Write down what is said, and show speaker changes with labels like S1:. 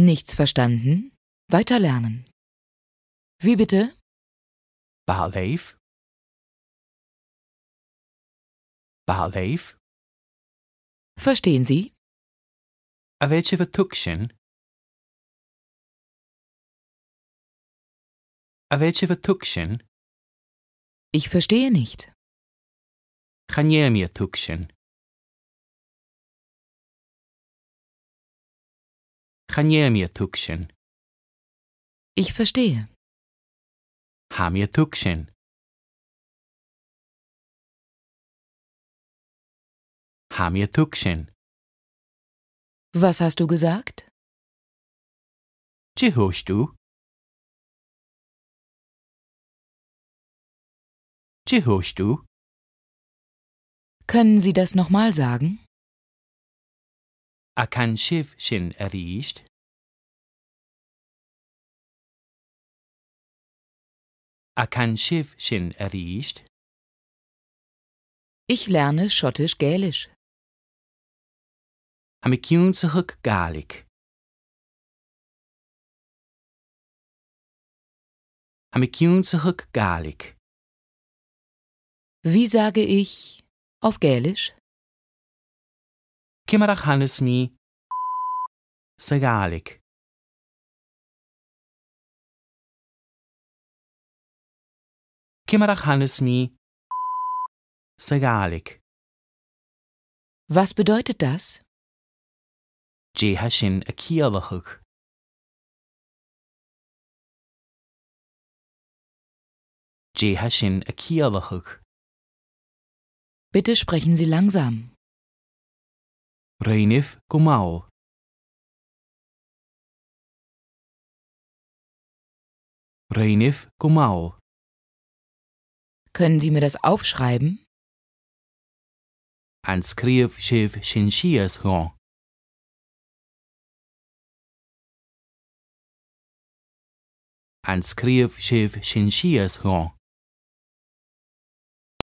S1: Nichts verstanden? Weiterlernen. Wie bitte?
S2: Behleef. Behleef.
S1: Verstehen Sie?
S2: A weet je wat tukshin? A weet je wat tukshin?
S1: Ich verstehe nicht.
S2: Gaan jij meer tukshin? Gaan jij meer tukshin?
S1: Ich verstehe.
S2: Ha meer tukshin? Ha meer tukshin?
S1: Was hast du gesagt?
S2: Je hoest du? Je hoest du?
S1: Können Sie das nochmal sagen?
S2: A kan shiv shin erricht? A kan shiv shin erricht?
S1: Ich lerne Schottisch-Gälisch.
S2: Am ik junsig Gaelic. Am ik junsig Gaelic.
S1: Wie sage ich auf Gälisch?
S2: Kimmerach Hannes mi sa Gaelic. Kimmerach Hannes mi sa Gaelic.
S1: Was bedeutet das?
S2: Je ha shin a kielachig. Je ha shin a kielachig.
S1: Bitte sprechen Sie langsam.
S2: Reinif Gumal. Reinif Gumal.
S1: Können Sie mir das aufschreiben?
S2: An skrif shiv shin shias gon. An skrif shiv shin shias gon.